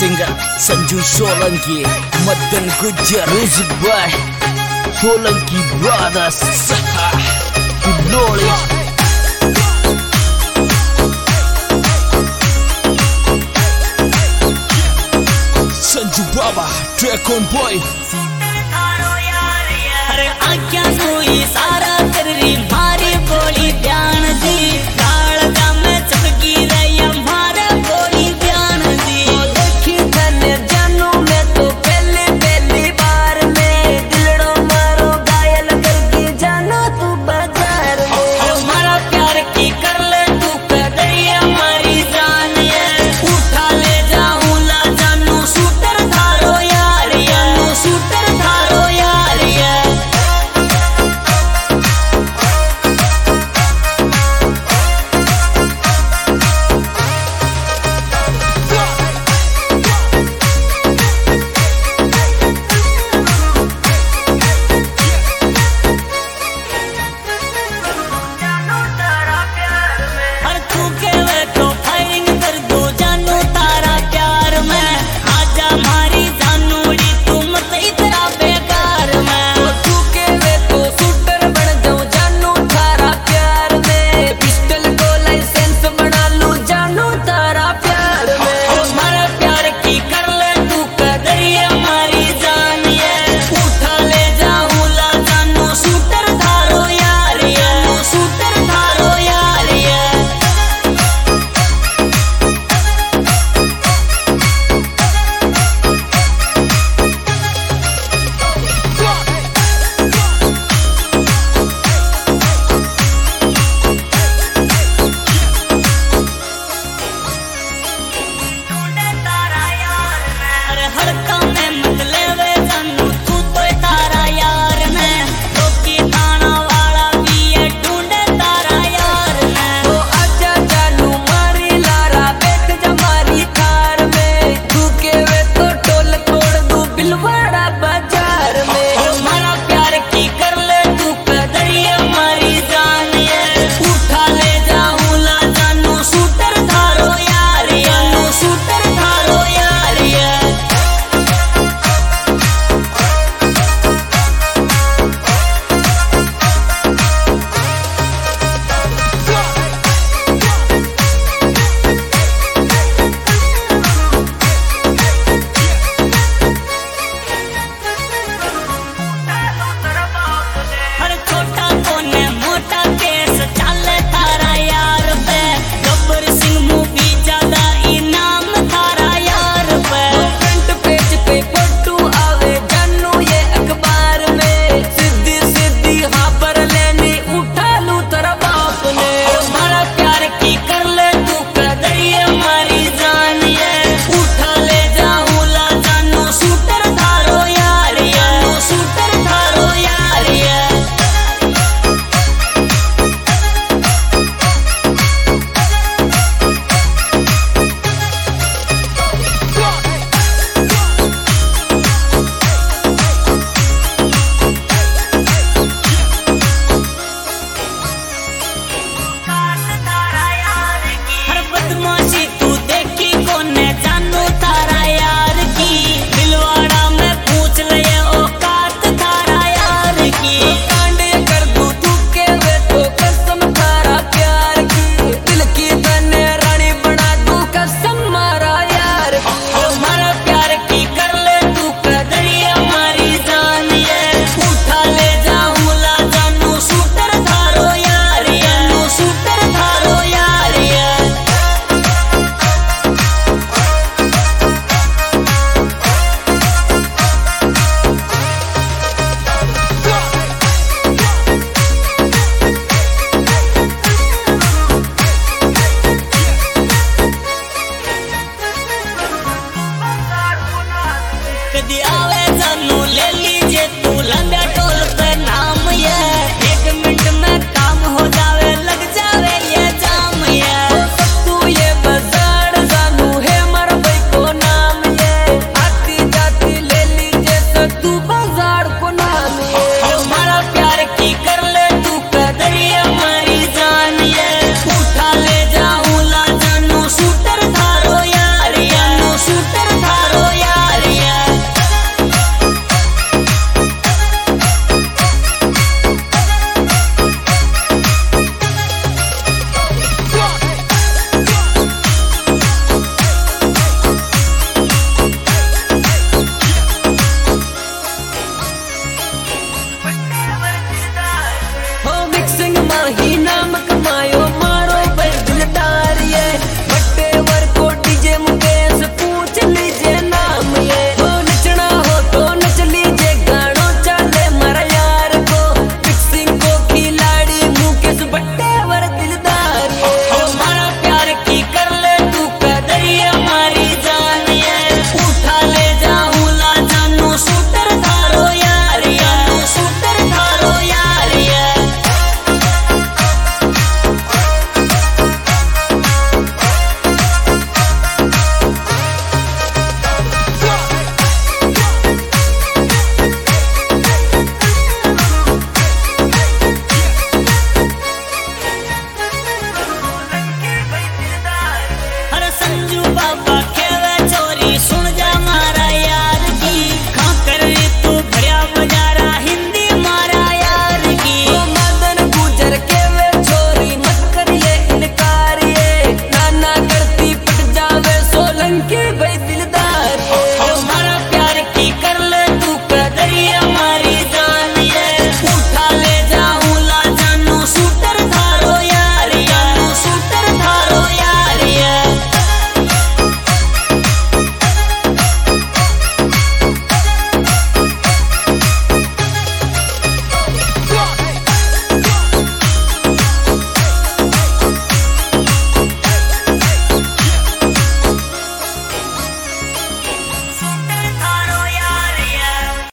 singer Sanju Solanki, Madan Gujar, music by Solanki Brothers. Glory. Sanju Baba, track on boy. अरे आँखियाँ सोई सारा तेरी मारी बोली ध्यान दी काल जामे चपकी रही हमारे बोली ध्यान दी देखी धन्य जानू मैं तो पहली पहली बार में दिलड़ो मारो घायल करके जानो तू बाजार में हमारा प्यार की कर ले तू कदरी हमारी जान ये उठा ले जाऊँ ला जानू शूटर थारो यार जानू शूटर थारो यार ये हर तू के वे तो फायरिंग कर दो जानू तारा प्यार में आजा मारी जानूड़ी तू मत इतना बेकार में तू के वे तो शूटर बन जाऊं जानू थारा प्यार में पिस्टल को लाइसेंस बना लूं जानू तारा प्यार में हमारा प्यार की कर ले तू कदरी हमारी जान ये उठा ले जाऊँ ला जानू शूटर थारो यार जानू शूटर थारो यार ये अरे हर काम में मत लेवे जानू तू तो तारा यार ने रोकी थाना वाला भी ये ढूंढे तारा यार ने तो आजा जानू मारी लारा बैठ जा मारी कार में तू के वे तो टोल तोड़ दूं बिलवाड़ा बाजार में हमारा प्यार की कर ले तू कदरी हमारी जान ये उठा ले जाऊँ ला जानू शूटर थारो यार जानू शूटर थारो यार ये हर छोटा कोने मोटा केस चाले तारा यार पे गब्बर सिंह मूवी ज्यादा इनाम तारा यार पे फ्रंट पेज पे फोटो आवे जानू ये अखबार में सीधी सीधी खबर लेनी उठा लूं तेरा बाप ने हमारा प्यार की कर ले तू कदरी हमारी जान ये उठा ले जाऊँ ला जानू शूटर थारो यार जानू शूटर थारो यार ये हर बदमाशी तू देखी कोने जानू तारा यार की दिलवाड़ा में पूछ ले औकात तारा यार की कांड कर दूं तू के वे तो कसम तारा प्यार की दिल की बने रानी बना दूं कसम मारा यार की हमारा प्यार की कर ले तू कदरी हमारी जान ये उठा ले जाऊँ ला जानू शूटर थारो यार जानू शूटर थारो यार ये कदी